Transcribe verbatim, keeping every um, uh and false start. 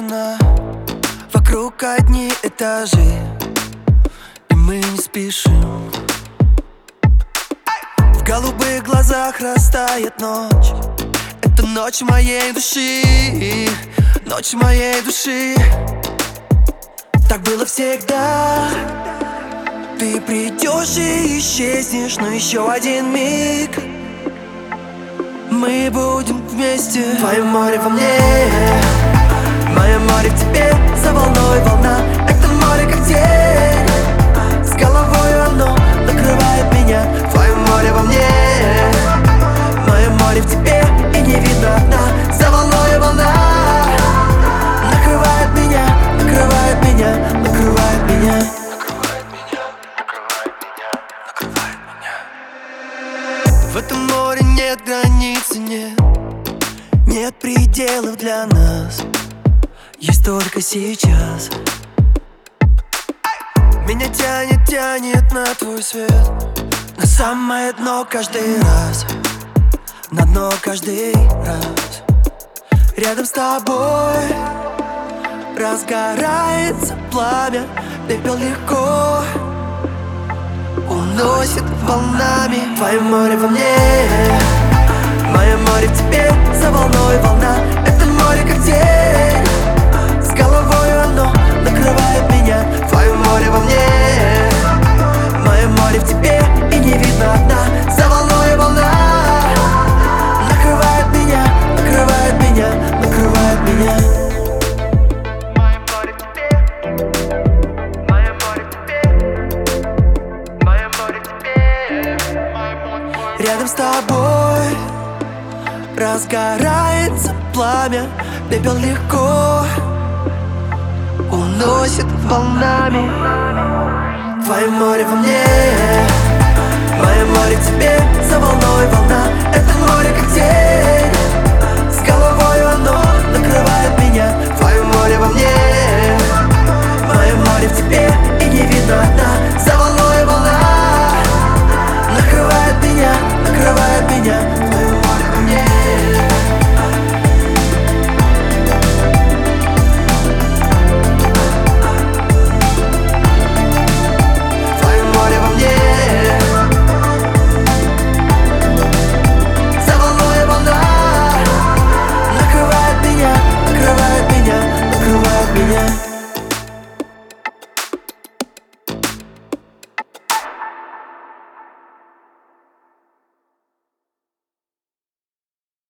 тишина, вокруг одни этажи, и мы не спешим. В голубых глазах растает ночь. Это ночь моей души, ночь моей души. Так было всегда. Ты придешь и исчезнешь, но еще один миг мы будем вместе. Твое море во мне, мое море в тебе. За волной волна, это море как тень. С головой оно накрывает меня. Твое море во мне, мое море в тебе. И не видно дна. За волной волна накрывает меня, накрывает меня, накрывает меня. В этом море нет границы, нет, нет пределов для нас. Есть только сейчас. Меня тянет, тянет на твой свет, на самое дно каждый раз, на дно каждый раз. Рядом с тобой разгорается пламя, пепел легко уносит волнами. Твое море во мне, мое море в тебе. За волной волна, это море как тень. С головой оно накрывает меня. Твое море во мне, мое море в тебе. И не видно дна. За волной волна накрывает меня, накрывает меня, накрывает меня. Рядом с тобой разгорается пламя, пепел легко уносит волнами. Твое море во мне,